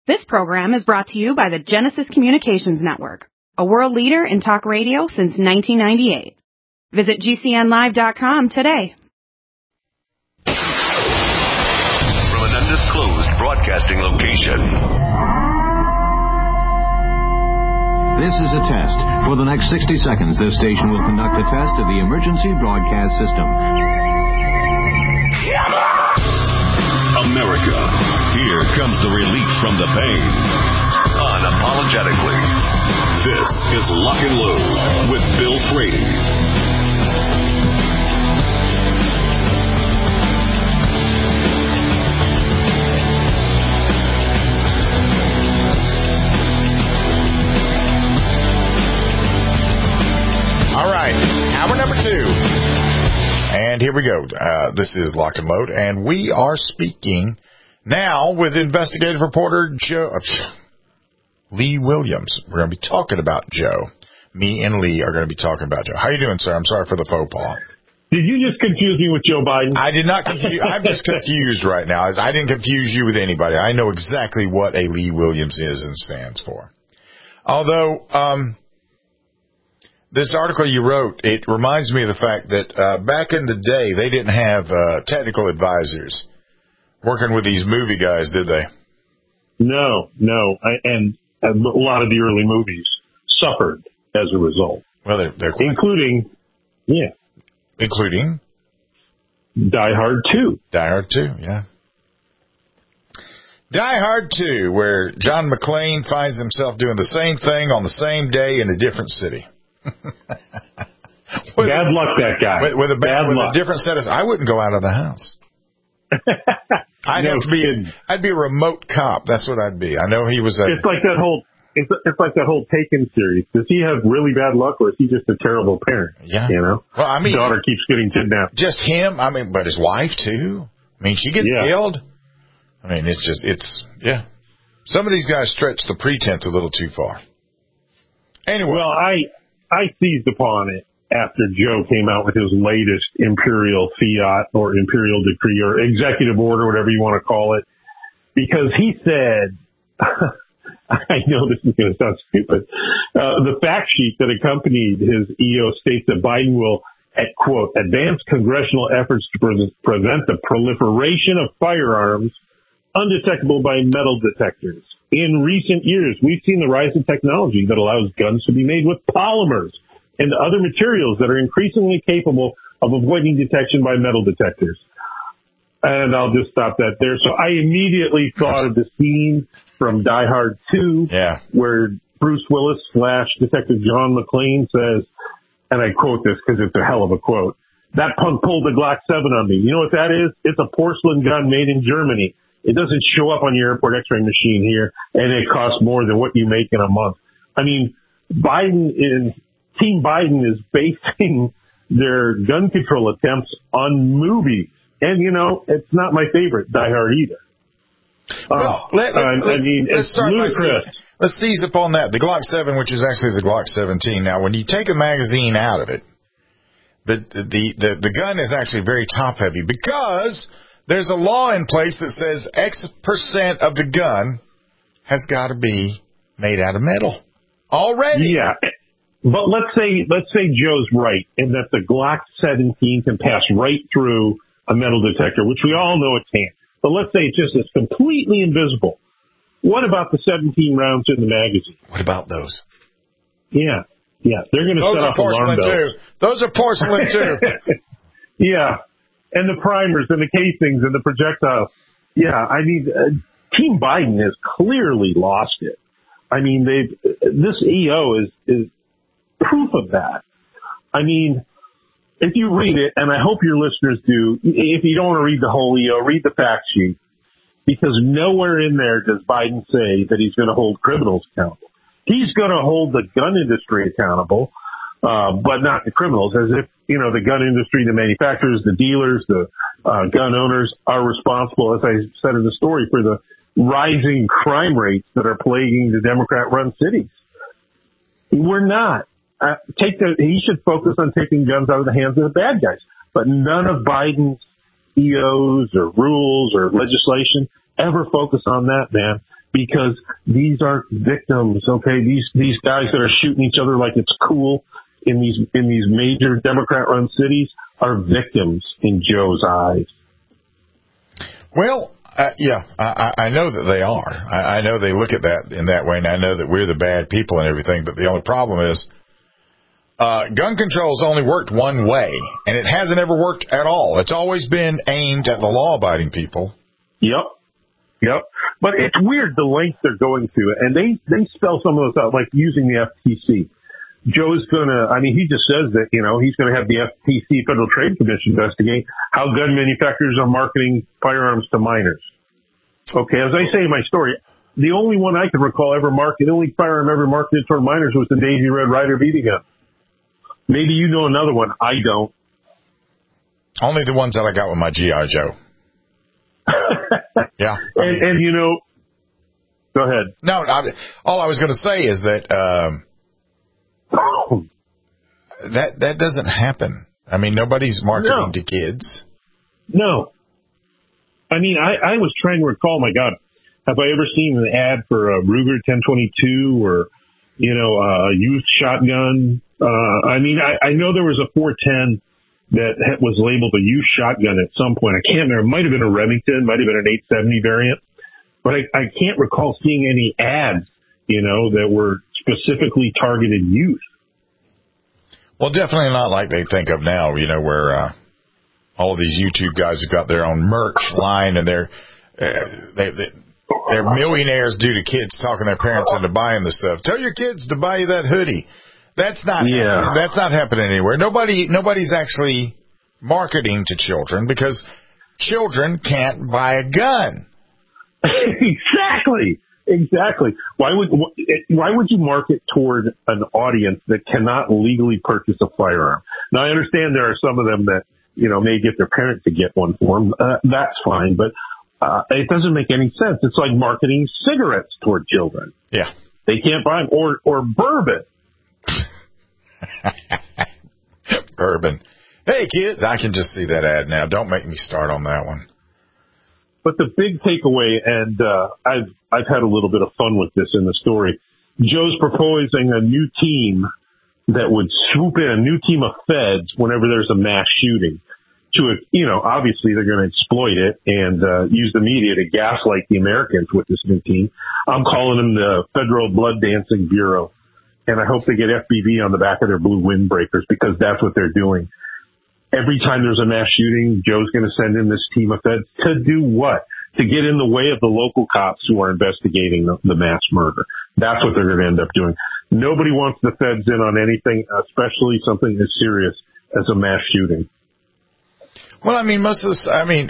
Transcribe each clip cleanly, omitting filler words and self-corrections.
This program is brought to you by the Genesis Communications Network, a world leader in talk radio since 1998. Visit GCNlive.com today. From an undisclosed broadcasting location. This is a test. For the next 60 seconds, this station will conduct a test of the emergency broadcast system. America, here comes the relief from the pain. Unapologetically. This is Lock and Load with Bill Frady. All right, hour number 2. And here we go. This is Lock and Load, and we are speaking now with investigative reporter Lee Williams. We're going to be talking about Joe. Me and Lee are going to be talking about Joe. How you doing, sir? I'm sorry for the faux pas. Did you just confuse me with Joe Biden? I did not confuse. I'm just confused right now. I didn't confuse you with anybody. I know exactly what a Lee Williams is and stands for. Although, this article you wrote, it reminds me of the fact that back in the day, they didn't have technical advisors working with these movie guys, did they? No. And a lot of the early movies suffered as a result. Well, they're including Die Hard 2. Die Hard 2, yeah. Die Hard 2, where John McClane finds himself doing the same thing on the same day in a different city. Bad luck, that guy. With a different set of... I wouldn't go out of the house. I'd be a remote cop. That's what I'd be. I know he was It's like that whole Taken series. Does he have really bad luck, or is he just a terrible parent? Yeah. You know? Well, I mean... daughter keeps getting kidnapped. Just him? I mean, but his wife, too? I mean, she gets killed? I mean, yeah. Some of these guys stretch the pretense a little too far. Anyway. Well, I seized upon it after Joe came out with his latest imperial fiat or imperial decree or executive order, whatever you want to call it, because he said, I know this is going to sound stupid, the fact sheet that accompanied his EO states that Biden will, quote, advance congressional efforts to prevent the proliferation of firearms undetectable by metal detectors. In recent years, we've seen the rise of technology that allows guns to be made with polymers and other materials that are increasingly capable of avoiding detection by metal detectors. And I'll just stop that there. So I immediately thought of the scene from Die Hard 2, where Bruce Willis / Detective John McClane says, and I quote this because it's a hell of a quote, "That punk pulled the Glock 7 on me. You know what that is? It's a porcelain gun made in Germany. It doesn't show up on your airport x-ray machine here, and it costs more than what you make in a month." I mean, Team Biden is basing their gun control attempts on movies. And, you know, it's not my favorite, Die Hard, either. Well, let's start ludicrous. Let's seize upon that. The Glock 7, which is actually the Glock 17. Now, when you take a magazine out of it, the gun is actually very top-heavy because there's a law in place that says X% of the gun has got to be made out of metal already. Yeah. But let's say Joe's right in that the Glock 17 can pass right through a metal detector, which we all know it can't. But let's say it's just completely invisible. What about the 17 rounds in the magazine? What about those? Yeah. They're going to set off alarm bells. Those are porcelain too. Yeah. And the primers and the casings and the projectiles. Yeah, I mean, Team Biden has clearly lost it. I mean, this EO is proof of that. I mean, if you read it, and I hope your listeners do, if you don't want to read the whole EO, read the fact sheet, because nowhere in there does Biden say that he's going to hold criminals accountable. He's going to hold the gun industry accountable, but not the criminals, as if, you know, the gun industry, the manufacturers, the dealers, the gun owners are responsible, as I said in the story, for the rising crime rates that are plaguing the Democrat-run cities. We're not. He should focus on taking guns out of the hands of the bad guys. But none of Biden's EOs or rules or legislation ever focus on that, man. because these aren't victims, okay? These guys that are shooting each other like it's cool in these major Democrat-run cities are victims in Joe's eyes. Well, I know that they are. I know they look at that in that way, and I know that we're the bad people and everything, but the only problem is gun control's only worked one way, and it hasn't ever worked at all. It's always been aimed at the law-abiding people. Yep. But it's weird the length they're going to, and they spell some of those out, like using the FTC. Joe's he just says that, he's going to have the FTC, Federal Trade Commission, investigate how gun manufacturers are marketing firearms to minors. Okay, as I say in my story, the only one I can recall the only firearm ever marketed toward minors was the Daisy Red Ryder BB gun. Maybe you know another one. I don't. Only the ones that I got with my G.I. Joe. Yeah. And go ahead. No, all I was going to say is that that doesn't happen. I mean, nobody's marketing to kids. No. I mean, I was trying to recall, my God, have I ever seen an ad for a Ruger 1022 or, a youth shotgun? I know there was a 410 that was labeled a youth shotgun at some point. I can't remember. It might have been a Remington, might have been an 870 variant. But I can't recall seeing any ads, that were specifically targeted youth. Well, definitely not like they think of now, where all of these YouTube guys have got their own merch line, and they're millionaires due to kids talking their parents into buying the stuff. Tell your kids to buy you that hoodie. That's not happening anywhere. Nobody's actually marketing to children because children can't buy a gun. Exactly. Why would you market toward an audience that cannot legally purchase a firearm? Now, I understand there are some of them that, may get their parents to get one for them. That's fine, but it doesn't make any sense. It's like marketing cigarettes toward children. Yeah. They can't buy them. Or bourbon. Bourbon. Hey, kids, I can just see that ad now. Don't make me start on that one. But the big takeaway, and I've had a little bit of fun with this in the story, Joe's proposing a new team that would swoop in, a new team of feds whenever there's a mass shooting. Obviously they're going to exploit it and use the media to gaslight the Americans with this new team. I'm calling them the Federal Blood Dancing Bureau. And I hope they get FBV on the back of their blue windbreakers because that's what they're doing. Every time there's a mass shooting, Joe's going to send in this team of feds to do what? To get in the way of the local cops who are investigating the mass murder. That's what they're going to end up doing. Nobody wants the feds in on anything, especially something as serious as a mass shooting. Well, most of this,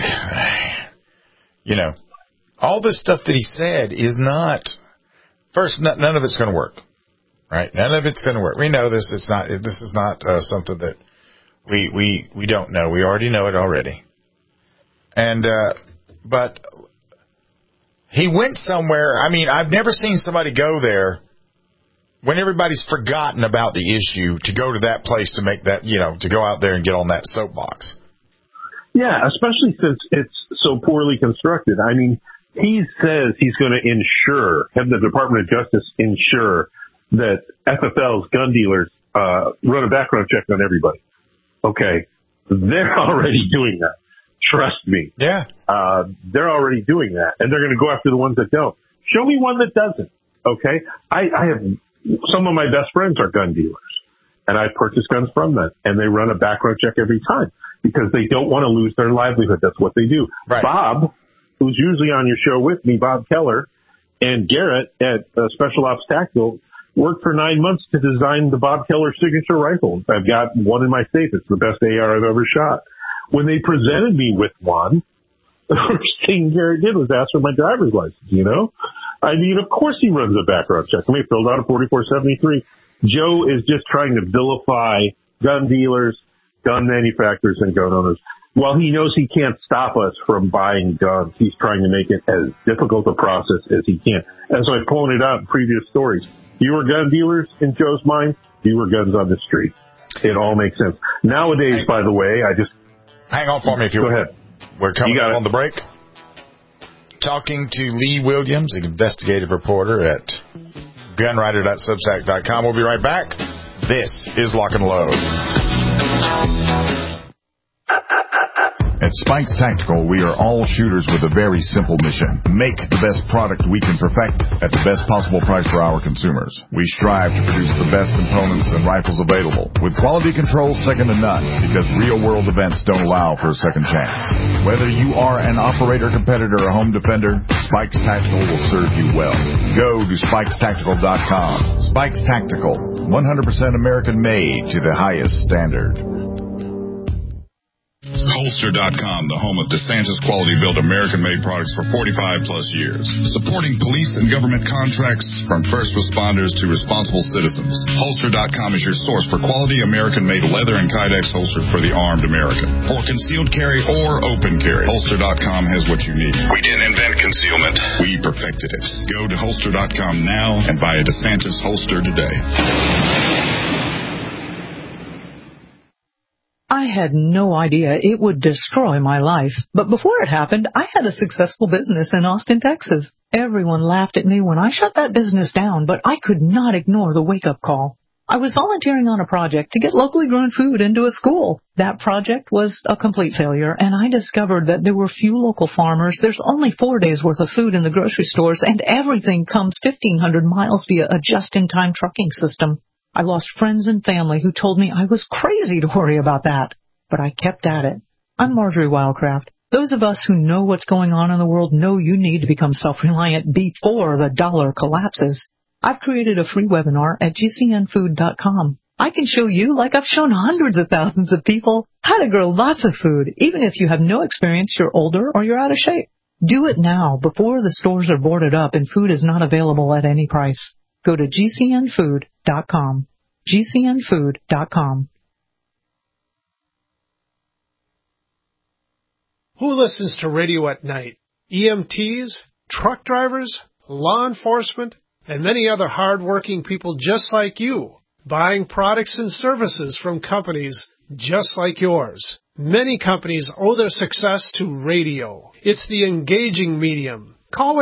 all this stuff that he said is not, first, none of it's going to work. Right? None of it's going to work. We know this. This is not something that we don't know. We already know it already. And, but he went somewhere. I've never seen somebody go there when everybody's forgotten about the issue to go to that place to make that, to go out there and get on that soapbox. Yeah, especially since it's so poorly constructed. He says he's going to have the Department of Justice ensure that FFL's gun dealers run a background check on everybody. Okay, they're already doing that. Trust me. Yeah. They're already doing that, and they're going to go after the ones that don't. Show me one that doesn't. Okay, I have some of my best friends are gun dealers, and I purchase guns from them, and they run a background check every time because they don't want to lose their livelihood. That's what they do. Right. Bob, who's usually on your show with me, Bob Keller, and Garrett at Special Ops Tactical worked for 9 months to design the Bob Keller signature rifle. I've got one in my safe. It's the best AR I've ever shot. When they presented me with one, the first thing Garrett did was ask for my driver's license, of course he runs a background check. He filled out a 4473. Joe is just trying to vilify gun dealers, gun manufacturers, and gun owners. While he knows he can't stop us from buying guns, he's trying to make it as difficult a process as he can. As I pointed out in previous stories, fewer gun dealers in Joe's mind, fewer guns on the street. It all makes sense. Nowadays, by the way, hang on for me if you go ahead. We're coming up on the break. talking to Lee Williams, an investigative reporter at gunwriter.substack.com. We'll be right back. This is Lock and Load. At Spikes Tactical, we are all shooters with a very simple mission. Make the best product we can perfect at the best possible price for our consumers. We strive to produce the best components and rifles available, with quality control second to none, because real-world events don't allow for a second chance. Whether you are an operator, competitor, or home defender, Spikes Tactical will serve you well. Go to SpikesTactical.com. Spikes Tactical, 100% American-made to the highest standard. Holster.com, the home of DeSantis quality-built American-made products for 45-plus years. Supporting police and government contracts from first responders to responsible citizens. Holster.com is your source for quality American-made leather and Kydex holsters for the armed American. For concealed carry or open carry, Holster.com has what you need. We didn't invent concealment. We perfected it. Go to Holster.com now and buy a DeSantis holster today. I had no idea it would destroy my life. But before it happened, I had a successful business in Austin, Texas. Everyone laughed at me when I shut that business down, but I could not ignore the wake-up call. I was volunteering on a project to get locally grown food into a school. That project was a complete failure, and I discovered that there were few local farmers. There's only 4 days' worth of food in the grocery stores, and everything comes 1,500 miles via a just-in-time trucking system. I lost friends and family who told me I was crazy to worry about that. But I kept at it. I'm Marjorie Wildcraft. Those of us who know what's going on in the world know you need to become self-reliant before the dollar collapses. I've created a free webinar at gcnfood.com. I can show you, like I've shown hundreds of thousands of people, how to grow lots of food, even if you have no experience, you're older, or you're out of shape. Do it now, before the stores are boarded up and food is not available at any price. Go to gcnfood.com. gcnfood.com. Who listens to radio at night? EMTs, truck drivers, law enforcement, and many other hard-working people just like you, buying products and services from companies just like yours. Many companies owe their success to radio. It's the engaging medium. Call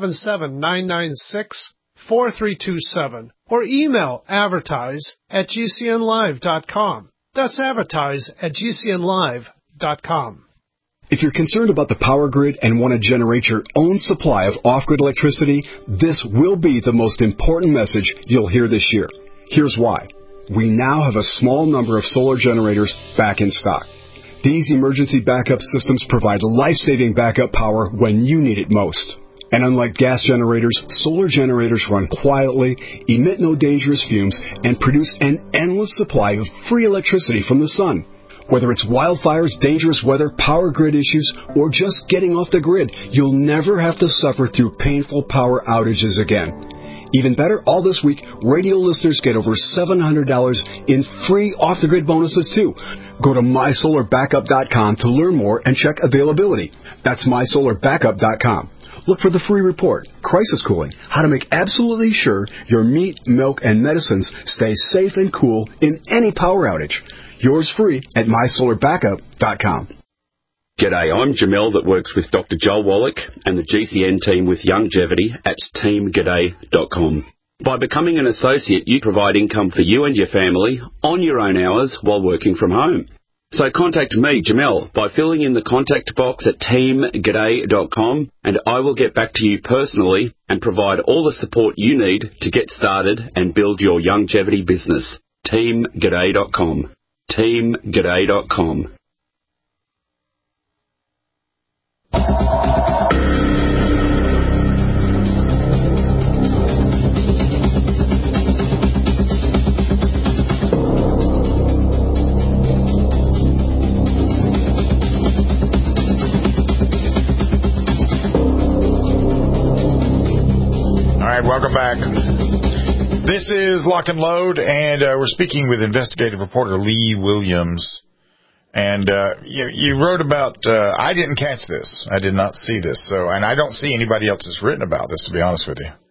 877-996-4327 or email advertise@gcnlive.com. That's advertise@gcnlive.com. If you're concerned about the power grid and want to generate your own supply of off-grid electricity, this will be the most important message you'll hear this year. Here's why. We now have a small number of solar generators back in stock. These emergency backup systems provide life-saving backup power when you need it most. And unlike gas generators, solar generators run quietly, emit no dangerous fumes, and produce an endless supply of free electricity from the sun. Whether it's wildfires, dangerous weather, power grid issues, or just getting off the grid, you'll never have to suffer through painful power outages again. Even better, all this week, radio listeners get over $700 in free off-the-grid bonuses, too. Go to mysolarbackup.com to learn more and check availability. That's mysolarbackup.com. Look for the free report, Crisis Cooling, how to make absolutely sure your meat, milk, and medicines stay safe and cool in any power outage. Yours free at mysolarbackup.com. G'day, I'm Jamel that works with Dr. Joel Wallach and the GCN team with Longevity at teamg'day.com. By becoming an associate, you provide income for you and your family on your own hours while working from home. So contact me, Jamel, by filling in the contact box at teamg'day.com, and I will get back to you personally and provide all the support you need to get started and build your longevity business. teamg'day.com. teamg'day.com. All right, welcome back. This is Lock and Load, and we're speaking with investigative reporter Lee Williams. And you wrote about, I didn't catch this. I did not see this. And I don't see anybody else that's written about this, to be honest with you.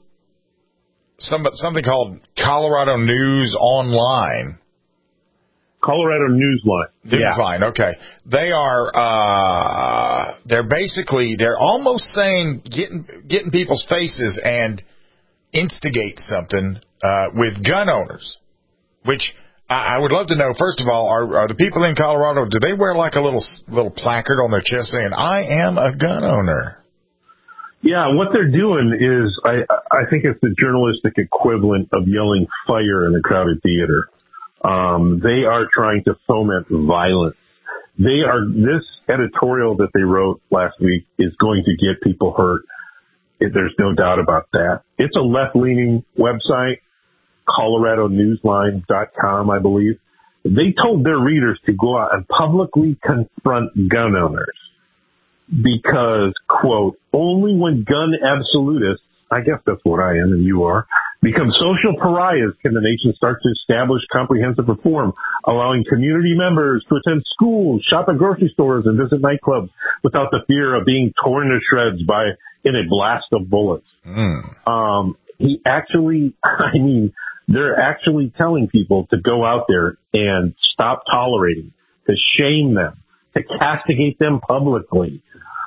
Something called Colorado News Online Colorado Newsline. Newsline, okay. They are, they're almost saying getting people's faces and instigate something, with gun owners, which I would love to know, first of all, are the people in Colorado, do they wear like a little placard on their chest saying, I am a gun owner? Yeah, what they're doing is, I think it's the journalistic equivalent of yelling fire in a crowded theater. They are trying to foment violence. This editorial that they wrote last week is going to get people hurt. There's no doubt about that. It's a left-leaning website, coloradonewsline.com, I believe. They told their readers to go out and publicly confront gun owners because, quote, only when gun absolutists, I guess that's what I am and you are, become social pariahs can the nation start to establish comprehensive reform, allowing community members to attend schools, shop at grocery stores, and visit nightclubs without the fear of being torn to shreds in a blast of bullets. They're actually telling people to go out there and stop tolerating, to shame them, to castigate them publicly.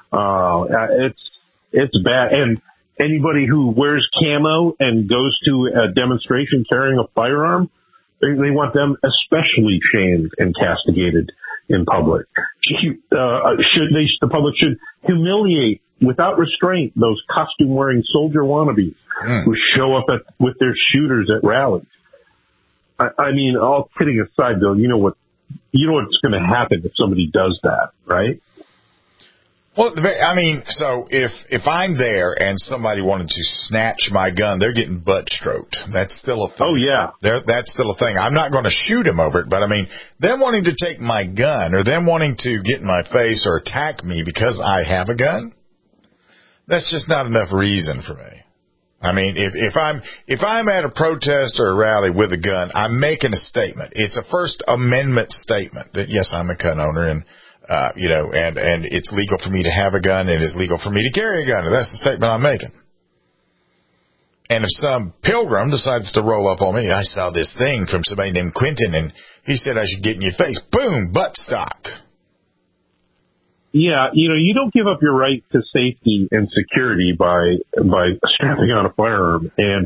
It's bad. And anybody who wears camo and goes to a demonstration carrying a firearm, they want them especially shamed and castigated in public. The public should humiliate without restraint those costume-wearing soldier wannabes who show up with their shooters at rallies. I mean, all kidding aside, Bill, you know what's going to happen if somebody does that, right? Well, I mean, so if I'm there and somebody wanted to snatch my gun, they're getting butt stroked. That's still a thing. Oh, yeah. That's still a thing. I'm not going to shoot him over it, but I mean, them wanting to take my gun or them wanting to get in my face or attack me because I have a gun, that's just not enough reason for me. I mean, if I'm at a protest or a rally with a gun, I'm making a statement. It's a First Amendment statement that, yes, I'm a gun owner and and it's legal for me to have a gun and it's legal for me to carry a gun. And that's the statement I'm making. And if some pilgrim decides to roll up on me, I saw this thing from somebody named Quentin and he said I should get in your face. Boom, butt stock. Yeah, you don't give up your right to safety and security by strapping on a firearm. And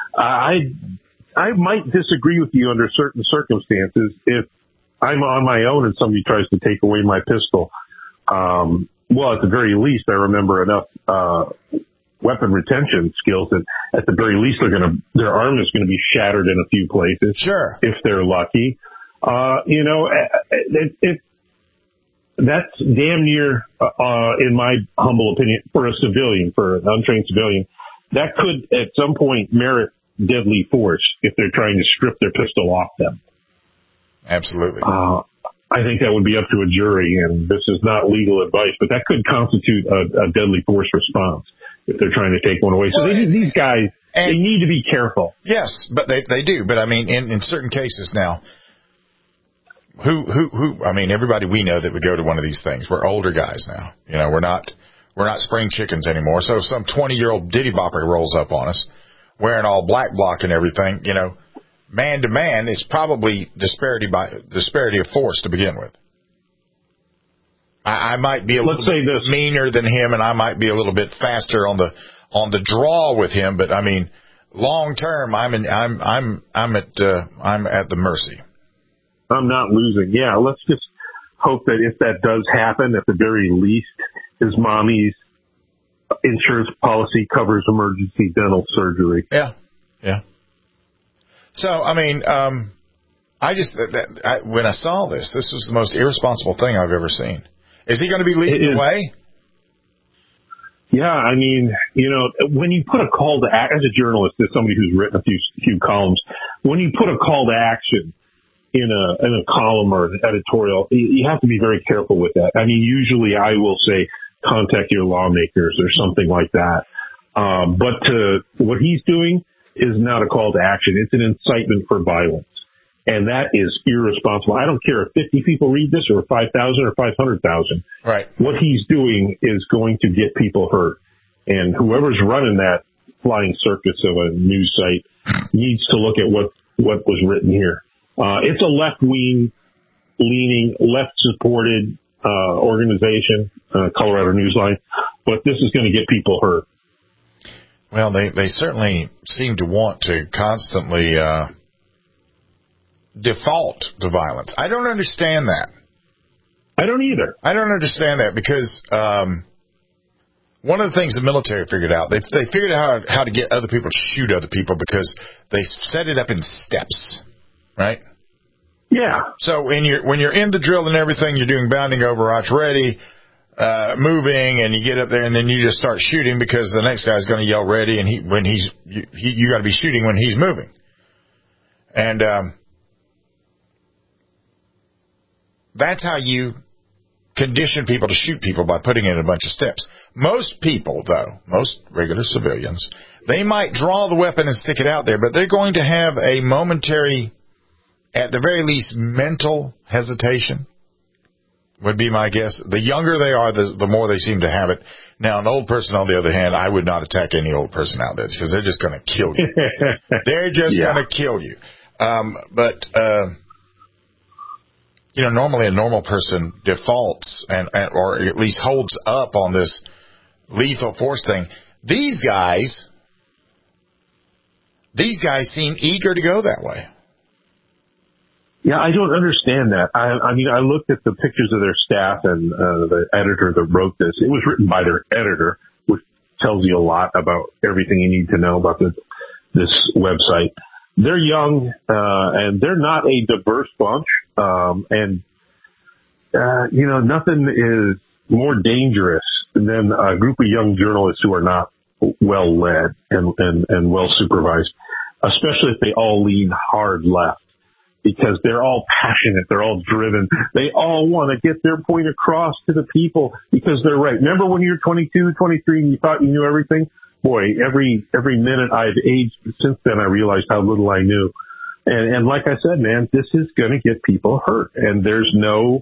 I might disagree with you under certain circumstances if I'm on my own and somebody tries to take away my pistol. Well, at the very least, I remember enough weapon retention skills that at the very least their arm is going to be shattered in a few places. Sure. If they're lucky. That's damn near, in my humble opinion, for a civilian, for an untrained civilian, that could at some point merit deadly force if they're trying to strip their pistol off them. Absolutely. I think that would be up to a jury, and this is not legal advice, but that could constitute a deadly force response if they're trying to take one away. So these guys, they need to be careful. Yes, but they do. But I mean, in certain cases now, I mean, everybody we know that would go to one of these things, we're older guys now. We're not spring chickens anymore. So if some 20-year-old diddy bopper rolls up on us, wearing all black bloc and everything, man to man, it's probably disparity of force to begin with. I might be a little bit meaner than him, and I might be a little bit faster on the draw with him. But I mean, long term, I'm at the mercy. I'm not losing. Yeah, let's just hope that if that does happen, at the very least, his mommy's insurance policy covers emergency dental surgery. Yeah. So, I mean, when I saw this was the most irresponsible thing I've ever seen. Is he going to be leading the way? Yeah, I mean, when you put a call to action, as a journalist, as somebody who's written a few columns, when you put a call to action in a column or an editorial, you have to be very careful with that. I mean, usually I will say, contact your lawmakers or something like that. But what he's doing is not a call to action. It's an incitement for violence. And that is irresponsible. I don't care if 50 people read this or 5,000 or 500,000. Right. What he's doing is going to get people hurt. And whoever's running that flying circus of a news site needs to look at what was written here. It's a left-wing left-leaning, left-supported organization, Colorado Newsline, but this is going to get people hurt. Well, they certainly seem to want to constantly default to violence. I don't understand that. I don't either. I don't understand that because one of the things the military figured out, they figured out how to get other people to shoot other people because they set it up in steps, right? Yeah. So when you're in the drill and everything, you're doing bounding, overwatch, ready, moving, and you get up there and then you just start shooting because the next guy's going to yell ready, and you got to be shooting when he's moving. And that's how you condition people to shoot people, by putting in a bunch of steps. Most people, though, most regular civilians, they might draw the weapon and stick it out there, but they're going to have a momentary, at the very least, mental hesitation, would be my guess. The younger they are, the more they seem to have it. Now, an old person, on the other hand, I would not attack any old person out there because they're just going to kill you. They're just going to kill you. Normally a normal person defaults or at least holds up on this lethal force thing. These guys seem eager to go that way. Yeah, I don't understand that. I mean, I looked at the pictures of their staff and the editor that wrote this. It was written by their editor, which tells you a lot about everything you need to know about this website. They're young, and they're not a diverse bunch. Nothing is more dangerous than a group of young journalists who are not well led and well supervised, especially if they all lean hard left, because they're all passionate. They're all driven. They all want to get their point across to the people because they're right. Remember when you were 22, 23 and you thought you knew everything? Boy, every minute I've aged since then, I realized how little I knew. And like I said, man, this is going to get people hurt, and there's no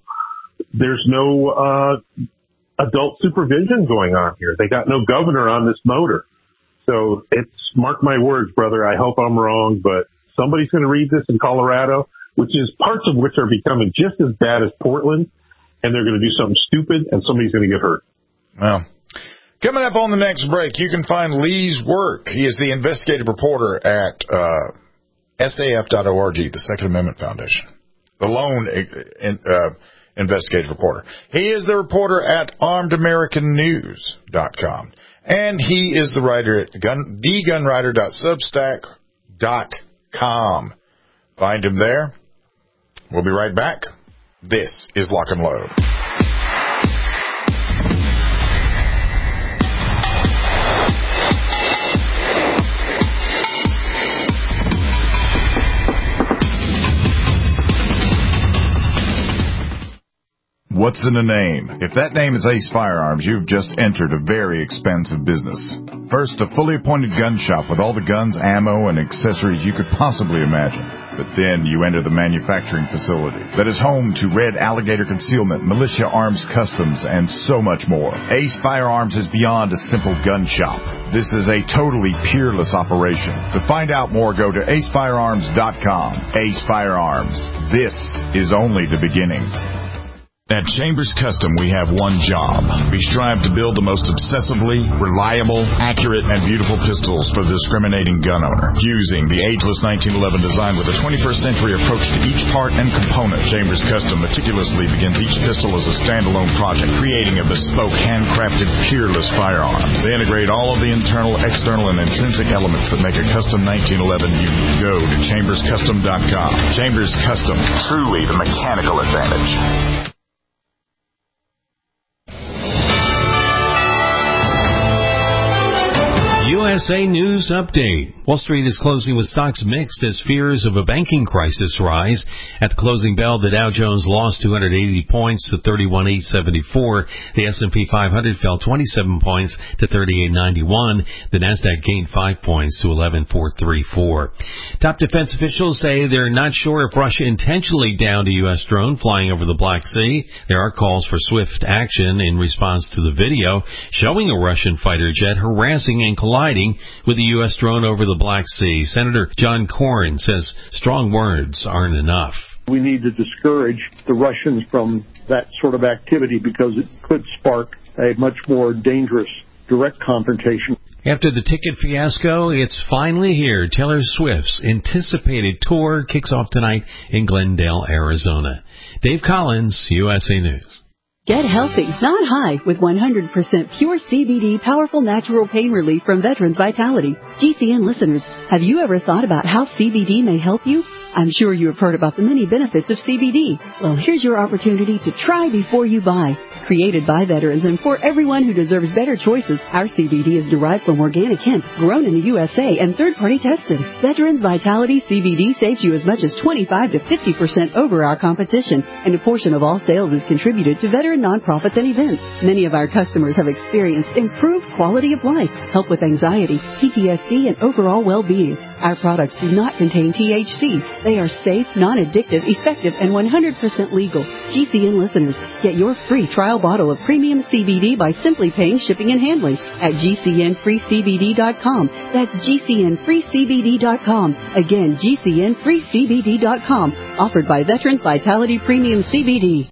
adult supervision going on here. They got no governor on this motor. So mark my words, brother. I hope I'm wrong, but somebody's going to read this in Colorado, parts of which are becoming just as bad as Portland, and they're going to do something stupid, and somebody's going to get hurt. Well, coming up on the next break, you can find Lee's work. He is the investigative reporter at SAF.org, the Second Amendment Foundation, the lone investigative reporter. He is the reporter at ArmedAmericanNews.com, and he is the writer at thegunwriter.substack.com. Find him there. We'll be right back. This is Lock and Load. What's in a name? If that name is Ace Firearms, you've just entered a very expensive business. First, a fully appointed gun shop with all the guns, ammo, and accessories you could possibly imagine. But then you enter the manufacturing facility that is home to Red Alligator Concealment, Militia Arms Customs, and so much more. Ace Firearms is beyond a simple gun shop. This is a totally peerless operation. To find out more, go to acefirearms.com. Ace Firearms. This is only the beginning. At Chambers Custom, we have one job. We strive to build the most obsessively reliable, accurate, and beautiful pistols for the discriminating gun owner. Fusing the ageless 1911 design with a 21st century approach to each part and component, Chambers Custom meticulously begins each pistol as a standalone project, creating a bespoke, handcrafted, peerless firearm. They integrate all of the internal, external, and intrinsic elements that make a custom 1911 unique. Go to chamberscustom.com. Chambers Custom, truly the mechanical advantage. USA News Update. Wall Street is closing with stocks mixed as fears of a banking crisis rise. At the closing bell, the Dow Jones lost 280 points to 31,874. The S&P 500 fell 27 points to 3891. The Nasdaq gained 5 points to 11,434. Top defense officials say they're not sure if Russia intentionally downed a U.S. drone flying over the Black Sea. There are calls for swift action in response to the video showing a Russian fighter jet harassing and colliding with the U.S. drone over the Black Sea. Senator John Cornyn says strong words aren't enough. We need to discourage the Russians from that sort of activity because it could spark a much more dangerous direct confrontation. After the ticket fiasco, it's finally here. Taylor Swift's anticipated tour kicks off tonight in Glendale, Arizona. Dave Collins, USA News. Get healthy, not high, with 100% pure CBD powerful natural pain relief from Veterans Vitality. GCN listeners, have you ever thought about how CBD may help you? I'm sure you have heard about the many benefits of CBD. Well, here's your opportunity to try before you buy. Created by veterans and for everyone who deserves better choices, our CBD is derived from organic hemp, grown in the USA and third-party tested. Veterans Vitality CBD saves you as much as 25 to 50% over our competition, and a portion of all sales is contributed to veteran nonprofits and events. Many of our customers have experienced improved quality of life, help with anxiety, PTSD, and overall well-being. Our products do not contain THC. They are safe, non-addictive, effective, and 100% legal. GCN listeners, get your free trial bottle of premium CBD by simply paying shipping and handling at GCNFreeCBD.com. That's GCNFreeCBD.com. Again, GCNFreeCBD.com. Offered by Veterans Vitality Premium CBD.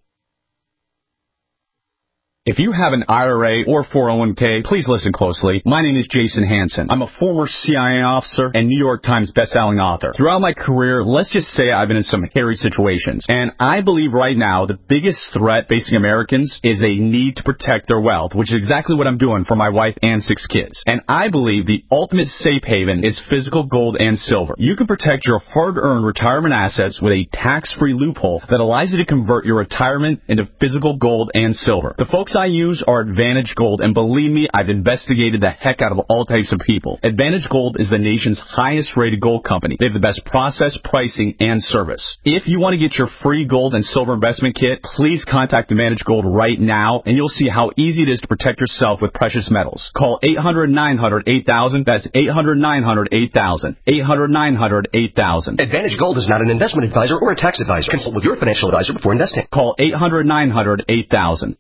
If you have an IRA or 401k, please listen closely. My name is Jason Hansen. I'm a former CIA officer and New York Times bestselling author. Throughout my career, let's just say I've been in some hairy situations. And I believe right now the biggest threat facing Americans is a need to protect their wealth, which is exactly what I'm doing for my wife and 6 kids. And I believe the ultimate safe haven is physical gold and silver. You can protect your hard-earned retirement assets with a tax-free loophole that allows you to convert your retirement into physical gold and silver. The folks I use are Advantage Gold, and believe me, I've investigated the heck out of all types of people. Advantage Gold is the nation's highest rated gold company. They have the best process, pricing, and service. If you want to get your free gold and silver investment kit, please contact Advantage Gold right now, and you'll see how easy it is to protect yourself with precious metals. Call 800-900-8000. That's 800-900-8000. 800-900-8000. Advantage Gold is not an investment advisor or a tax advisor. Consult with your financial advisor before investing. Call 800-900-8000.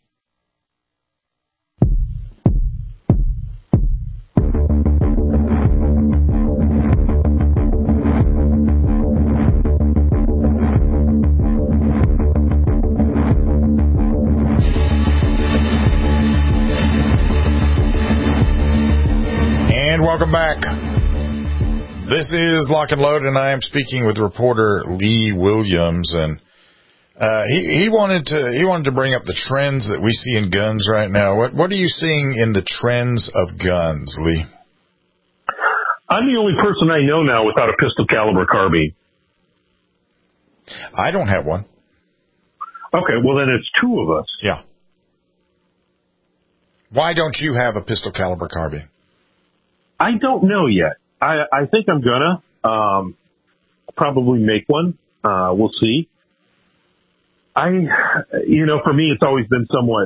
Welcome back. This is Lock and Load, and I am speaking with reporter Lee Williams, and he wanted to bring up the trends that we see in guns right now. What are you seeing in the trends of guns, Lee? I'm the only person I know now without a pistol caliber carbine. I don't have one. Okay, well then it's 2 of us. Yeah. Why don't you have a pistol caliber carbine? I don't know yet. I think I'm gonna probably make one. We'll see. For me, it's always been somewhat.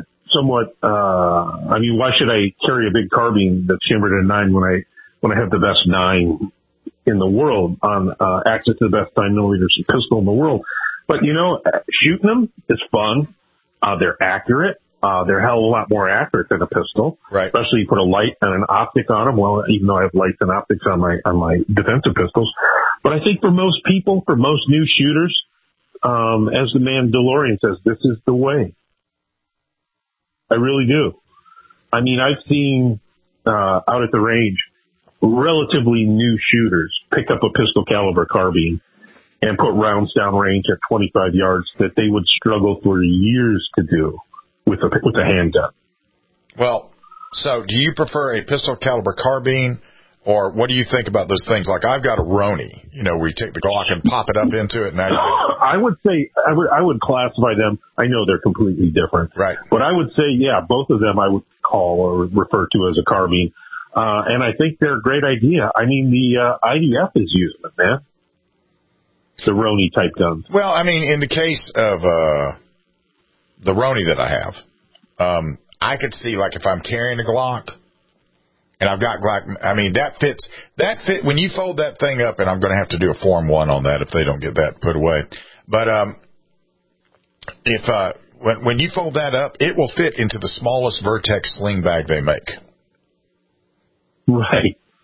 Why should I carry a big carbine that's chambered in 9 when I have the best 9 in the world on access to the best 9mm pistol in the world? But shooting them is fun. They're accurate. They're a hell of a lot more accurate than a pistol. Right. Especially you put a light and an optic on them. Well, even though I have lights and optics on my defensive pistols. But I think for most people, for most new shooters, as the man DeLorean says, this is the way. I really do. I mean, I've seen out at the range relatively new shooters pick up a pistol caliber carbine and put rounds down range at 25 yards that they would struggle for years to do with a handgun. Well, so do you prefer a pistol caliber carbine, or what do you think about those things? Like I've got a Roni, we take the Glock and pop it up into it. And I would say I would classify them. I know they're completely different, right? But I would say, yeah, both of them I would call or refer to as a carbine, and I think they're a great idea. I mean, the IDF is using them, man. The Roni type guns. Well, I mean, in the case of the Roni that I have, I could see, like, if I'm carrying a Glock and I've got Glock, I mean, that fits when you fold that thing up, and I'm going to have to do a Form 1 on that if they don't get that put away. But when you fold that up, it will fit into the smallest Vertex sling bag they make.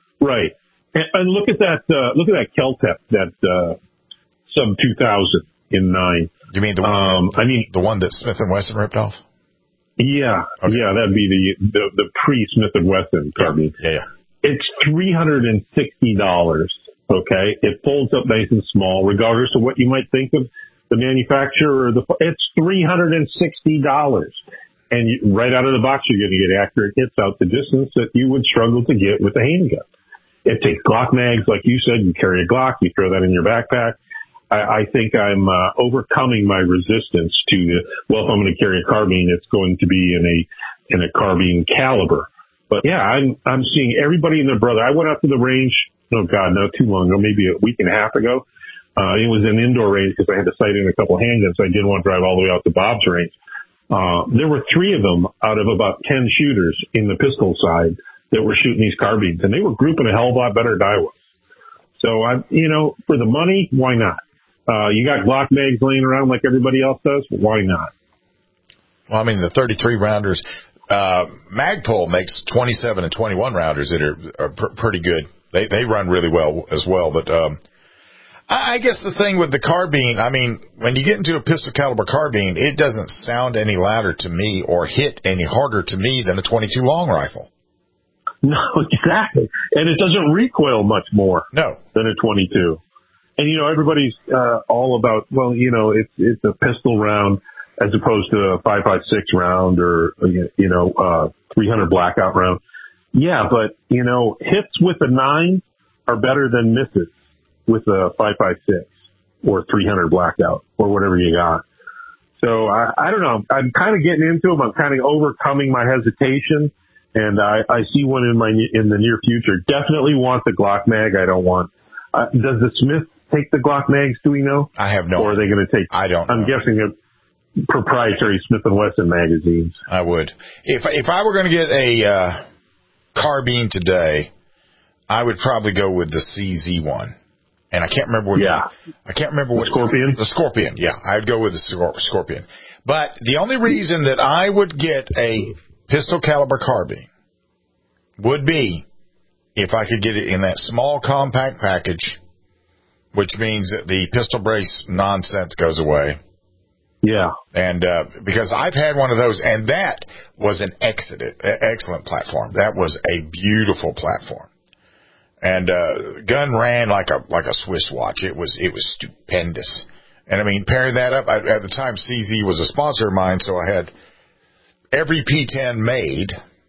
Right. And look at that Kel-Tec, that sub 2000. in 9. You mean the one? The one that Smith & Wesson ripped off? Yeah, okay. Yeah, that'd be the pre-Smith & Wesson carbine. Yeah. It's $360. Okay, it folds up nice and small, regardless of what you might think of the manufacturer. It's $360, and right out of the box, you're going to get accurate hits out the distance that you would struggle to get with a handgun. It takes Glock mags, like you said. You carry a Glock, you throw that in your backpack. I think I'm overcoming my resistance to if I'm going to carry a carbine, it's going to be in a carbine caliber. But yeah, I'm seeing everybody and their brother. I went out to the range. Oh God, not too long ago, maybe a week and a half ago. It was an indoor range because I had to sight in a couple handguns. So I didn't want to drive all the way out to Bob's range. There were 3 of them out of about 10 shooters in the pistol side that were shooting these carbines, and they were grouping a hell of a lot better than I was. So for the money, why not? You got Glock mags laying around like everybody else does. Why not? Well, I mean, the 33 rounders, Magpul makes 27 and 21 rounders that are pretty good. They run really well as well. But I guess the thing with the carbine, I mean, when you get into a pistol caliber carbine, it doesn't sound any louder to me or hit any harder to me than a 22 long rifle. No, exactly. And it doesn't recoil much more than a 22. And, everybody's all about, it's a pistol round as opposed to a 5.56 round or, 300 blackout round. Yeah, but, hits with a 9 are better than misses with a 5.56 or 300 blackout or whatever you got. So I don't know. I'm kind of getting into them. I'm kind of overcoming my hesitation, and I see one in the near future. Definitely want the Glock mag. I don't want. Does the Smith take the Glock mags? Do we know? I have no. Or are they going to take? I don't know. I'm guessing proprietary Smith & Wesson magazines. I would. If I were going to get a carbine today, I would probably go with the CZ one. And I can't remember what. Yeah. I can't remember what. Scorpion? The Scorpion. Yeah, I'd go with the Scorpion. But the only reason that I would get a pistol caliber carbine would be if I could get it in that small compact package, which means that the pistol brace nonsense goes away. Yeah. And because I've had one of those, and that was an excellent platform. That was a beautiful platform. And gun ran like a Swiss watch. It was stupendous. And I mean, pairing that up, at the time CZ was a sponsor of mine, so I had every P10 made,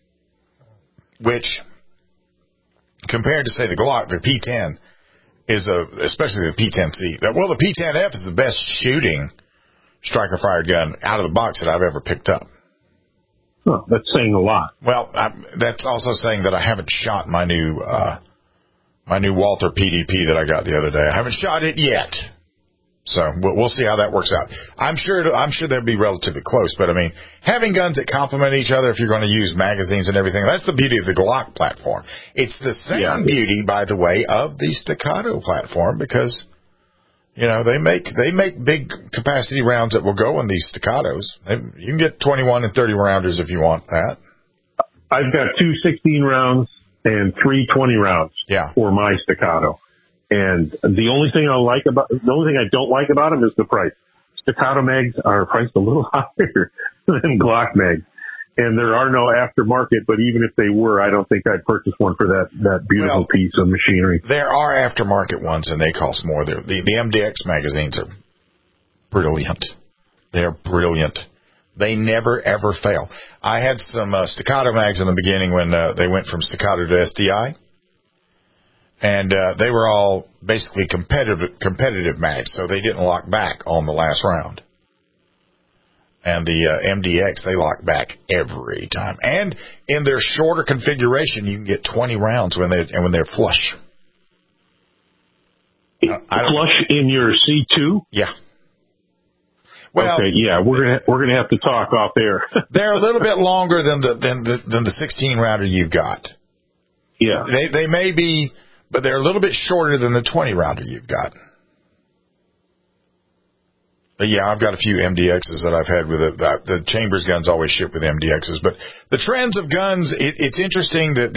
which compared to say the Glock, the P10 is especially the P10C. Well, the P10F is the best shooting striker fired gun out of the box that I've ever picked up. Huh, that's saying a lot. Well, that's also saying that I haven't shot my new Walther PDP that I got the other day. I haven't shot it yet. So we'll see how that works out. I'm sure they'll be relatively close, but I mean, having guns that complement each other if you're going to use magazines and everything, that's the beauty of the Glock platform. It's the same beauty, by the way, of the Staccato platform because, they make big capacity rounds that will go in these Staccatos. You can get 21 and 30 rounders if you want that. I've got 2 16 rounds and 3 20 rounds for my Staccato. And the only thing I don't like about them is the price. Staccato mags are priced a little higher than Glock mags. And there are no aftermarket, but even if they were, I don't think I'd purchase one for that beautiful piece of machinery. There are aftermarket ones, and they cost more. The MDX magazines are brilliant. They're brilliant. They never, ever fail. I had some Staccato mags in the beginning when they went from Staccato to SDI. And they were all basically competitive mags, so they didn't lock back on the last round. And the MDX, they lock back every time. And in their shorter configuration, you can get 20 rounds when they're flush. Flush in your C2? Yeah. Well, okay, yeah, we're gonna have to talk off air. They're a little bit longer than the 16 rounder you've got. Yeah. They may be, but they're a little bit shorter than the 20 rounder you've got. But yeah, I've got a few MDXs that I've had with it. The Chambers guns always ship with MDXs. But the trends of guns, it's interesting that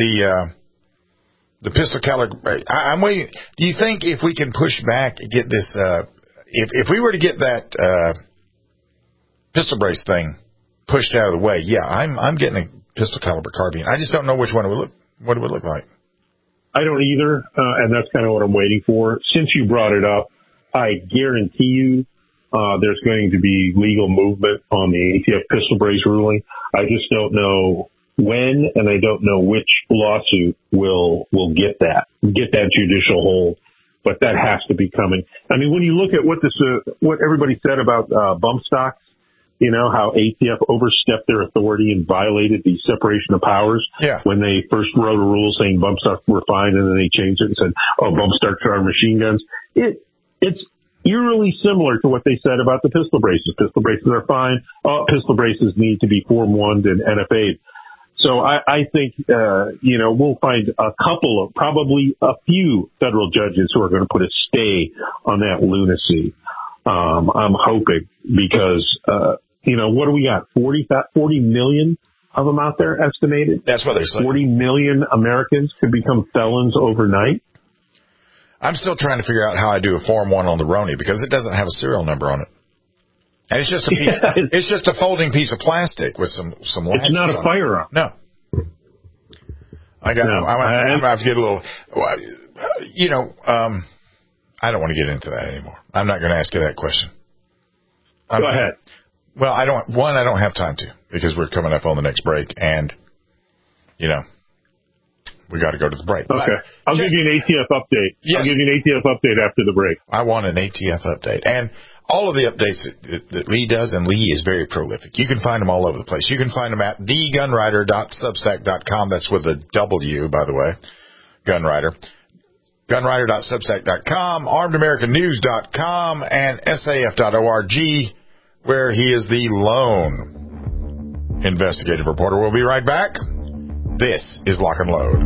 the pistol caliber. I'm waiting. Do you think if we can push back, get this if we were to get that pistol brace thing pushed out of the way, yeah, I'm getting a pistol caliber carbine. I just don't know which one it would look like. I don't either, and that's kind of what I'm waiting for. Since you brought it up, I guarantee you there's going to be legal movement on the ATF pistol brace ruling. I just don't know when, and I don't know which lawsuit will get that judicial hold. But that has to be coming. I mean, when you look at what everybody said about bump stocks, you know, how ATF overstepped their authority and violated the separation of powers when they first wrote a rule saying bump stocks were fine, and then they changed it and said, oh, bump stocks are machine guns. It's eerily similar to what they said about the pistol braces. Pistol braces are fine. Pistol braces need to be Form 1'd and NFA'd. So I think, we'll find probably a few federal judges who are going to put a stay on that lunacy. I'm hoping because, what do we got? 40 million of them out there estimated? That's what they say. 40 million Americans could become felons overnight. I'm still trying to figure out how I do a Form 1 on the Roni because it doesn't have a serial number on it. And it's just a piece, it's just a folding piece of plastic with some latches. It's not a firearm. No. I'm going to have to get a little, I don't want to get into that anymore. I'm not going to ask you that question. Go ahead. Well, I don't have time to because we're coming up on the next break and, we got to go to the break. Okay. I'll give you an ATF update. Yes. I'll give you an ATF update after the break. I want an ATF update. And all of the updates that Lee does, and Lee is very prolific. You can find them all over the place. You can find them at thegunwriter.substack.com. That's with a W, by the way. Gunwriter. Gunwriter.substack.com, armedamericannews.com, and saf.org, where he is the lone investigative reporter. We'll be right back. This is Lock and Load.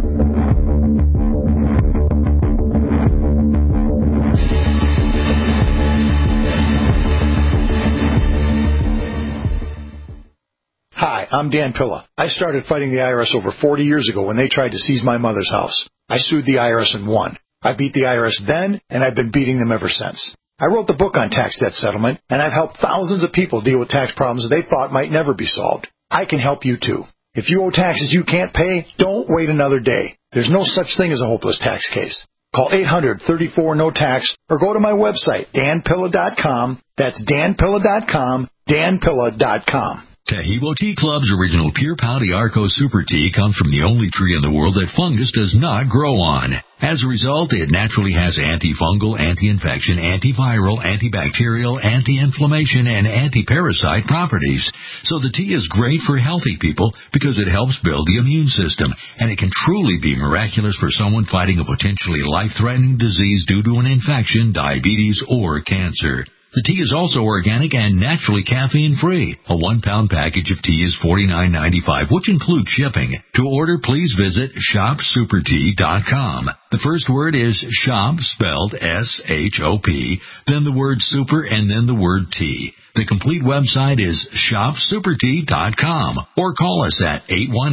Hi, I'm Dan Pilla. I started fighting the IRS over 40 years ago when they tried to seize my mother's house. I sued the IRS and won. I beat the IRS then, and I've been beating them ever since. I wrote the book on tax debt settlement, and I've helped thousands of people deal with tax problems they thought might never be solved. I can help you too. If you owe taxes you can't pay, don't wait another day. There's no such thing as a hopeless tax case. Call 800-34-NO-TAX or go to my website, danpilla.com. That's danpilla.com, danpilla.com. Tahibo Tea Club's original Pure Pau Arco Super Tea comes from the only tree in the world that fungus does not grow on. As a result, it naturally has antifungal, anti-infection, antiviral, antibacterial, anti-inflammation, and anti-parasite properties. So the tea is great for healthy people because it helps build the immune system, and it can truly be miraculous for someone fighting a potentially life-threatening disease due to an infection, diabetes, or cancer. The tea is also organic and naturally caffeine-free. A 1-pound package of tea is $49.95, which includes shipping. To order, please visit shopsupertea.com. The first word is shop, spelled S-H-O-P, then the word super, and then the word tea. The complete website is shopsupertea.com or call us at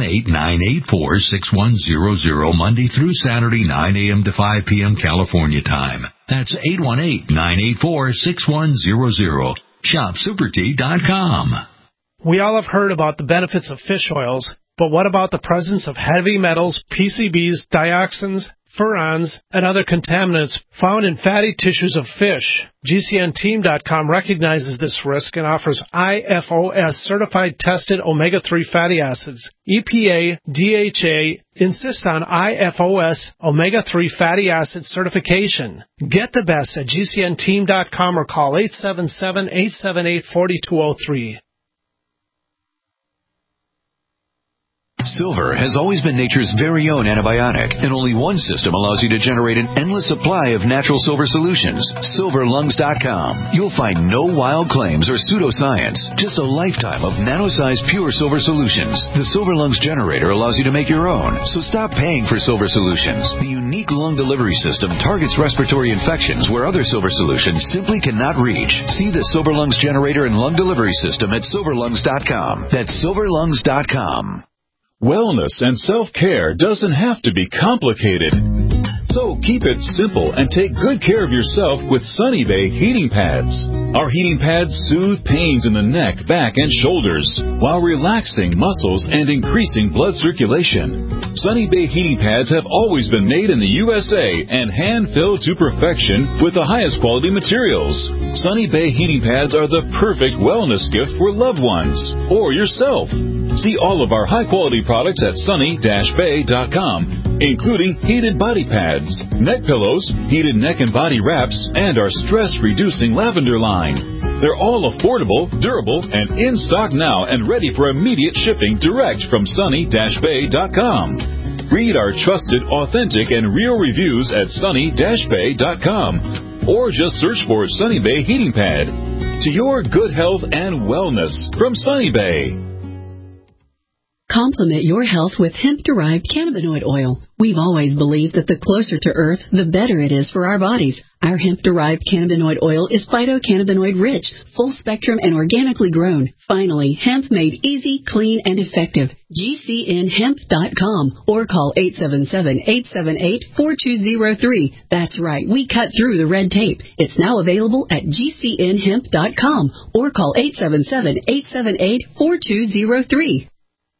818-984-6100 Monday through Saturday, 9 a.m. to 5 p.m. California time. That's 818-984-6100. Shopsupertea.com. We all have heard about the benefits of fish oils, but what about the presence of heavy metals, PCBs, dioxins, furans, and other contaminants found in fatty tissues of fish? GCNteam.com recognizes this risk and offers IFOS certified tested omega-3 fatty acids. EPA, DHA insist on IFOS omega-3 fatty acid certification. Get the best at GCNteam.com or call 877-878-4203. Silver has always been nature's very own antibiotic, and only one system allows you to generate an endless supply of natural silver solutions. SilverLungs.com. You'll find no wild claims or pseudoscience, just a lifetime of nano-sized pure silver solutions. The Silver Lungs generator allows you to make your own, so stop paying for silver solutions. The unique lung delivery system targets respiratory infections where other silver solutions simply cannot reach. See the Silver Lungs generator and lung delivery system at SilverLungs.com. That's SilverLungs.com. Wellness and self-care doesn't have to be complicated. So keep it simple and take good care of yourself with Sunny Bay heating pads. Our heating pads soothe pains in the neck, back, and shoulders while relaxing muscles and increasing blood circulation. Sunny Bay heating pads have always been made in the USA and hand-filled to perfection with the highest quality materials. Sunny Bay heating pads are the perfect wellness gift for loved ones or yourself. See all of our high-quality products at sunny-bay.com, including heated body pads, neck pillows, heated neck and body wraps, and our stress-reducing lavender line. They're all affordable, durable, and in stock now and ready for immediate shipping direct from sunny-bay.com. Read our trusted, authentic, and real reviews at sunny-bay.com, or just search for Sunny Bay Heating Pad. To your good health and wellness from Sunny Bay. Complement your health with hemp-derived cannabinoid oil. We've always believed that the closer to Earth, the better it is for our bodies. Our hemp-derived cannabinoid oil is phytocannabinoid-rich, full-spectrum, and organically grown. Finally, hemp made easy, clean, and effective. GCNhemp.com or call 877-878-4203. That's right, we cut through the red tape. It's now available at GCNhemp.com or call 877-878-4203.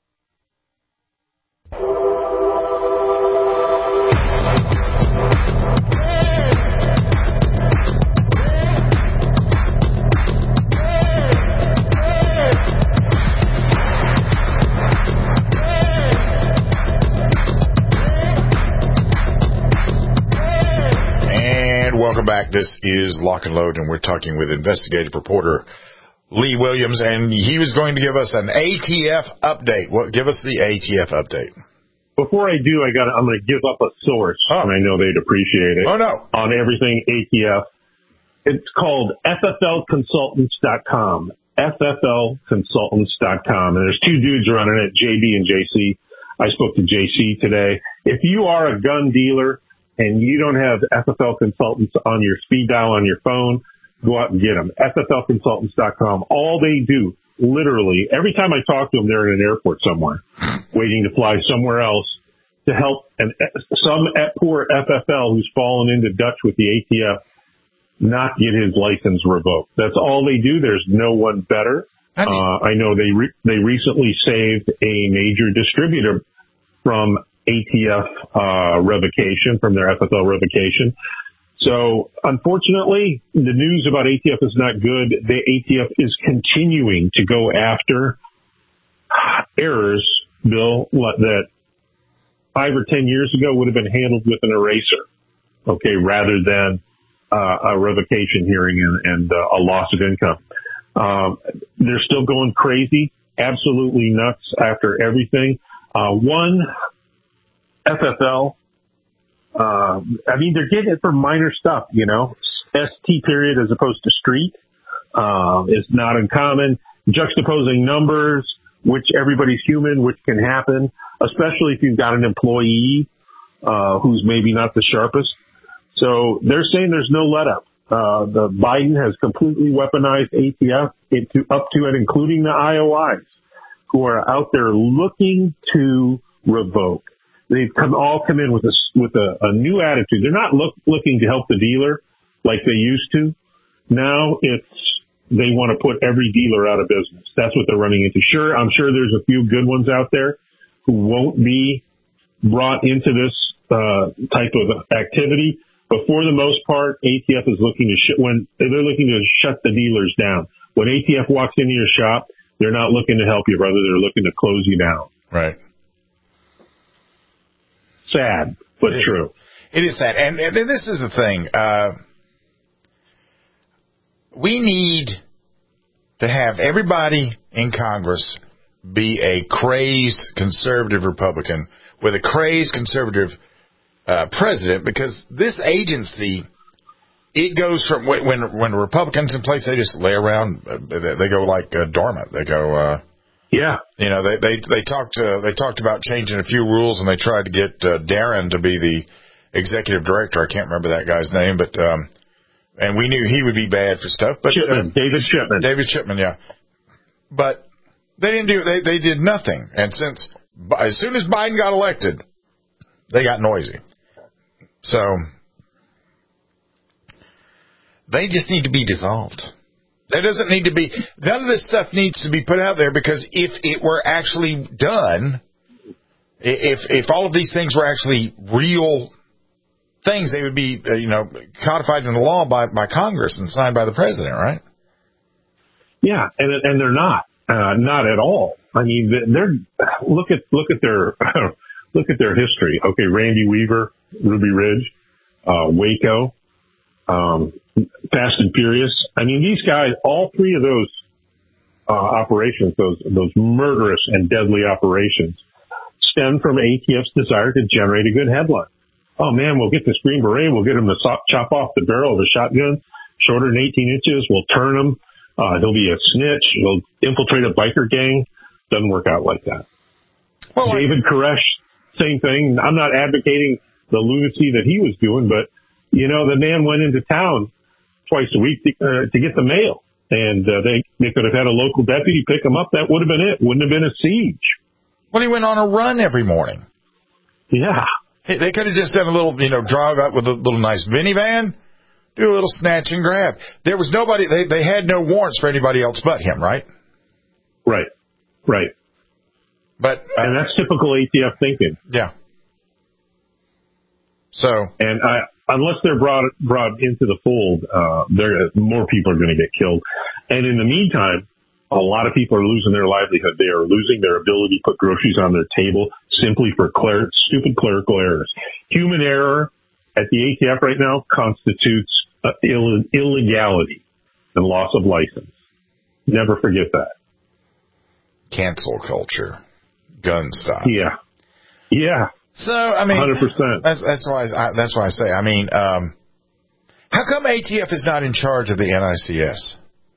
Welcome back. This is Lock and Load, and we're talking with investigative reporter Lee Williams, and he was going to give us an ATF update. Give us the ATF update. Before I do, I'm going to give up a source, and I know they'd appreciate it. Oh, no. On everything ATF. It's called FFLconsultants.com. FFLconsultants.com. And there's two dudes running it, JB and JC. I spoke to JC today. If you are a gun dealer and you don't have FFL Consultants on your speed dial on your phone, go out and get them. FFLconsultants.com. All they do, literally, every time I talk to them, they're in an airport somewhere, waiting to fly somewhere else to help some poor FFL who's fallen into Dutch with the ATF not get his license revoked. That's all they do. There's no one better. I know they recently saved a major distributor from ATF revocation, from their FFL revocation. So, unfortunately, the news about ATF is not good. The ATF is continuing to go after errors, Bill, that 5 or 10 years ago would have been handled with an eraser, okay, rather than a revocation hearing and a loss of income. They're still going crazy, absolutely nuts after everything. One FFL, they're getting it for minor stuff, ST period as opposed to street, is not uncommon. Juxtaposing numbers, which everybody's human, which can happen, especially if you've got an employee, who's maybe not the sharpest. So they're saying there's no let up. The Biden has completely weaponized ATF up to and including the IOIs who are out there looking to revoke. They've all come in with a new attitude. They're not looking to help the dealer like they used to. Now they want to put every dealer out of business. That's what they're running into. Sure, I'm sure there's a few good ones out there who won't be brought into this type of activity. But for the most part, ATF is looking to they're looking to shut the dealers down. When ATF walks into your shop, they're not looking to help you, brother. They're looking to close you down. Right. Sad, but true. It is sad. And this is the thing. We need to have everybody in Congress be a crazed conservative Republican with a crazed conservative president, because this agency, it goes from when Republicans in place, they just lay around, they go like dormant. They go, they talked about changing a few rules, and they tried to get Darren to be the executive director. I can't remember that guy's name, but and we knew he would be bad for stuff. But David Shipman, yeah. But they didn't do. They did nothing. And as soon as Biden got elected, they got noisy. So they just need to be dissolved. There doesn't need to be, none of this stuff needs to be put out there, because if it were actually done, if all of these things were actually real things, they would be, codified in the law by Congress and signed by the president, right? Yeah, and they're not at all. I mean, look at their look at their history. Okay, Randy Weaver, Ruby Ridge, Waco, Fast and Furious. I mean, these guys, all three of those operations, those murderous and deadly operations, stem from ATF's desire to generate a good headline. Oh man, we'll get this Green Beret, we'll get him to chop off the barrel of a shotgun, shorter than 18 inches, we'll turn him, he'll be a snitch, he'll infiltrate a biker gang. Doesn't work out like that. Well, David Koresh, same thing. I'm not advocating the lunacy that he was doing, but, the man went into town twice a week to get the mail. And they could have had a local deputy pick him up. That would have been it. Wouldn't have been a siege. Well, he went on a run every morning. Yeah. They could have just done a little, drive up with a little nice minivan, do a little snatch and grab. There was nobody, they had no warrants for anybody else but him, right? Right. But and that's typical ATF thinking. Yeah. So. And unless they're brought into the fold, more people are going to get killed. And in the meantime, a lot of people are losing their livelihood. They are losing their ability to put groceries on their table simply for stupid clerical errors. Human error at the ATF right now constitutes illegality and loss of license. Never forget that. Cancel culture, gun style. Yeah. So I mean, 100%. That's why I say. I mean, how come ATF is not in charge of the NICS?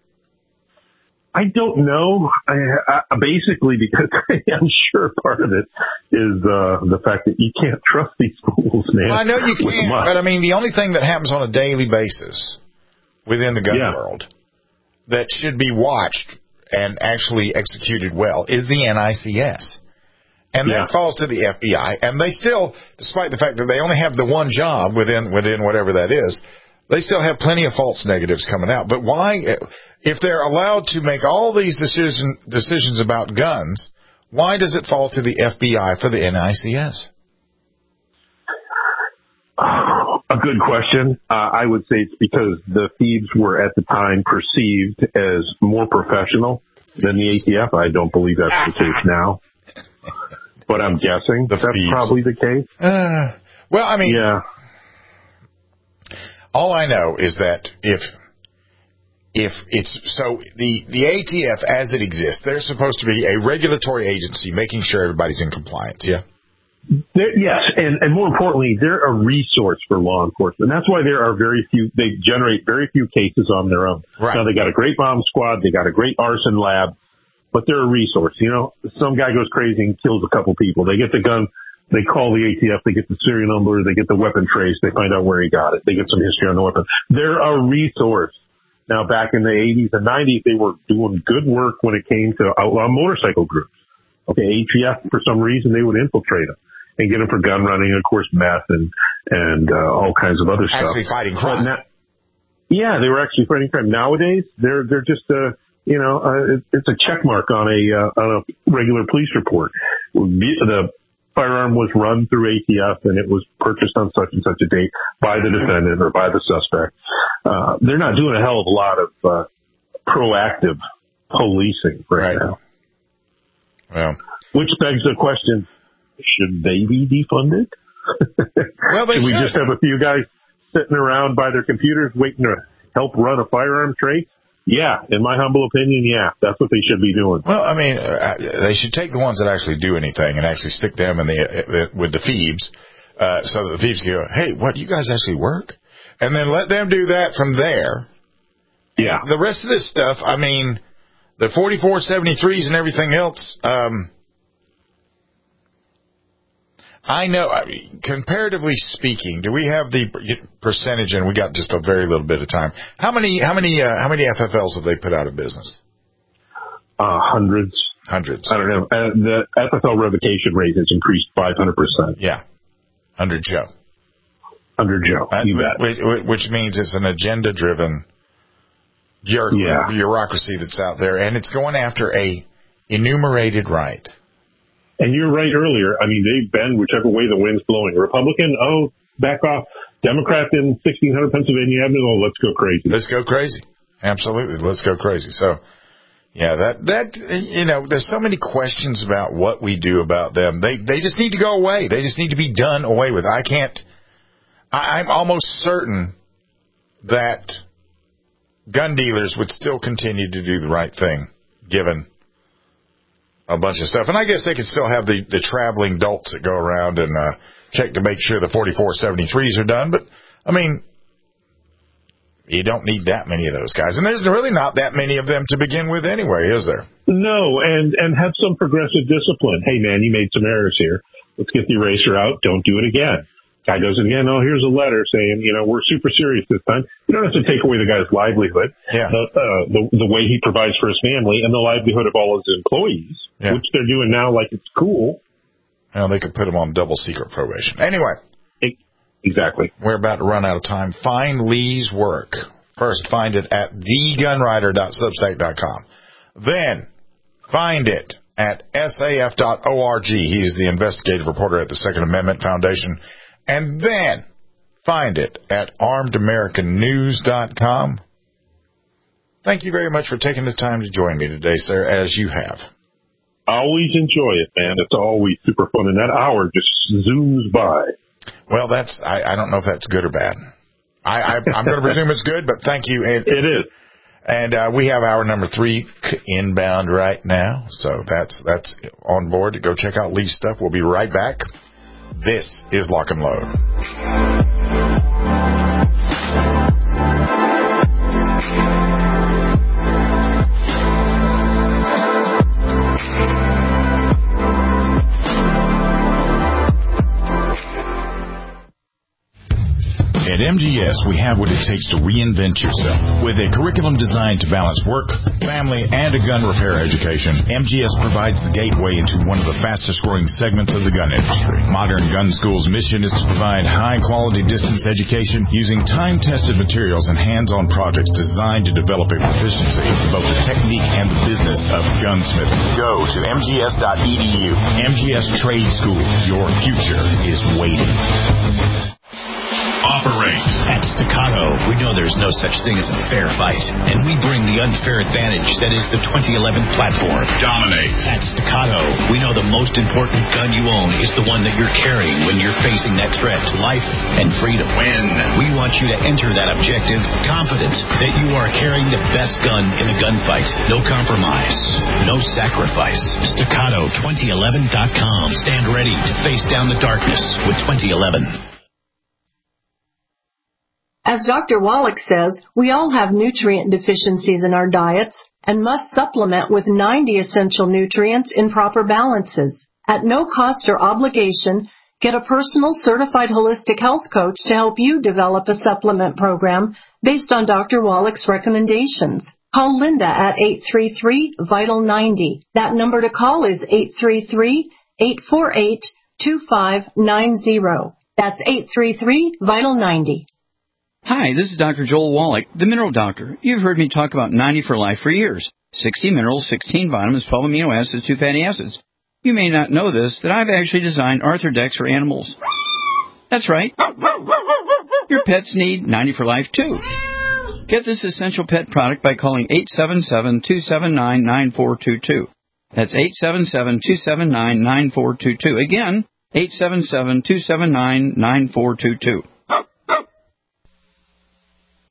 I don't know. Basically, because I'm sure part of it is the fact that you can't trust these schools, man. Well, I know you can't, but I mean, the only thing that happens on a daily basis within the gun world that should be watched and actually executed well is the NICS. And that falls to the FBI. And they still, despite the fact that they only have the one job within whatever that is, they still have plenty of false negatives coming out. But why, if they're allowed to make all these decisions about guns, why does it fall to the FBI for the NICS? A good question. I would say it's because the thieves were at the time perceived as more professional than the ATF. I don't believe that's the case now. But I'm guessing that's probably the case. Well, I mean, all I know is that if it's so the ATF as it exists, they're supposed to be a regulatory agency making sure everybody's in compliance. Yeah. Yes, and more importantly, they're a resource for law enforcement. That's why there are they generate very few cases on their own. Right. Now, they got a great bomb squad, they got a great arson lab, but they're a resource. Some guy goes crazy and kills a couple people. They get the gun, they call the ATF, they get the serial number, they get the weapon trace, they find out where he got it, they get some history on the weapon. They're a resource. Now, back in the 80s and 90s, they were doing good work when it came to outlaw motorcycle groups. Okay, ATF, for some reason, they would infiltrate them and get them for gun running, of course, meth and all kinds of other stuff. Actually fighting crime. They were actually fighting crime. Nowadays, they're just it's a check mark on a regular police report. The firearm was run through ATF and it was purchased on such and such a date by the defendant or by the suspect. They're not doing a hell of a lot of proactive policing right now. Well, which begs the question: should they be defunded? Well, should we just have a few guys sitting around by their computers waiting to help run a firearm trace? Yeah, in my humble opinion, that's what they should be doing. Well, I mean, they should take the ones that actually do anything and actually stick them with the thieves, so that the thieves go, "Hey, what? You guys actually work?" And then let them do that from there. Yeah. The rest of this stuff, I mean, the 4473s and everything else. I know, comparatively speaking, do we have the percentage, and we got just a very little bit of time. How many FFLs have they put out of business? Hundreds. I don't know. The FFL revocation rate has increased 500%. Yeah. Under Joe. under Joe. You bet. Which means it's an agenda-driven bureaucracy that's out there, and it's going after a enumerated right. And you're right earlier. I mean, they bend whichever way the wind's blowing. Republican, back off. Democrat in 1600 Pennsylvania Avenue, let's go crazy. Let's go crazy. Absolutely, let's go crazy. So, yeah, there's so many questions about what we do about them. They just need to go away. They just need to be done away with. I'm almost certain that gun dealers would still continue to do the right thing, given a bunch of stuff. And I guess they could still have the traveling dolts that go around and check to make sure the 4473s are done. But, I mean, you don't need that many of those guys. And there's really not that many of them to begin with anyway, is there? No, and have some progressive discipline. Hey, man, you made some errors here. Let's get the eraser out. Don't do it again. Guy does it again. Oh, here's a letter saying, we're super serious this time. You don't have to take away the guy's livelihood. Yeah. The way he provides for his family and the livelihood of all his employees, which they're doing now like it's cool. Well, they could put him on double secret probation. Anyway. Exactly. We're about to run out of time. Find Lee's work. First, find it at thegunwriter.substack.com. Then, find it at saf.org. He is the investigative reporter at the Second Amendment Foundation. And then, find it at armedamericannews.com. Thank you very much for taking the time to join me today, sir, as you have. Always enjoy it, man. It's always super fun, and that hour just zooms by. Well, I don't know if that's good or bad. I'm going to presume it's good, but thank you. It is. And we have hour number 3 inbound right now, so that's on board. Go check out Lee's stuff. We'll be right back. This is Lock and Load. At MGS, we have what it takes to reinvent yourself. With a curriculum designed to balance work, family, and a gun repair education, MGS provides the gateway into one of the fastest-growing segments of the gun industry. Modern Gun School's mission is to provide high-quality distance education using time-tested materials and hands-on projects designed to develop a proficiency in both the technique and the business of gunsmithing. Go to mgs.edu. MGS Trade School. Your future is waiting. Operate. At Staccato, we know there's no such thing as a fair fight, and we bring the unfair advantage that is the 2011 platform. Dominate. At Staccato, we know the most important gun you own is the one that you're carrying when you're facing that threat to life and freedom. Win. We want you to enter that objective confident that you are carrying the best gun in the gunfight. No compromise. No sacrifice. Staccato2011.com. Stand ready to face down the darkness with 2011. As Dr. Wallach says, we all have nutrient deficiencies in our diets and must supplement with 90 essential nutrients in proper balances. At no cost or obligation, get a personal certified holistic health coach to help you develop a supplement program based on Dr. Wallach's recommendations. Call Linda at 833-VITAL-90. That number to call is 833-848-2590. That's 833-VITAL-90. Hi, this is Dr. Joel Wallach, the Mineral Doctor. You've heard me talk about 90 for Life for years. 60 minerals, 16 vitamins, 12 amino acids, 2 fatty acids. You may not know this, that I've actually designed Arthrodex for animals. That's right. Your pets need 90 for Life, too. Get this essential pet product by calling 877-279-9422. That's 877-279-9422. Again, 877-279-9422.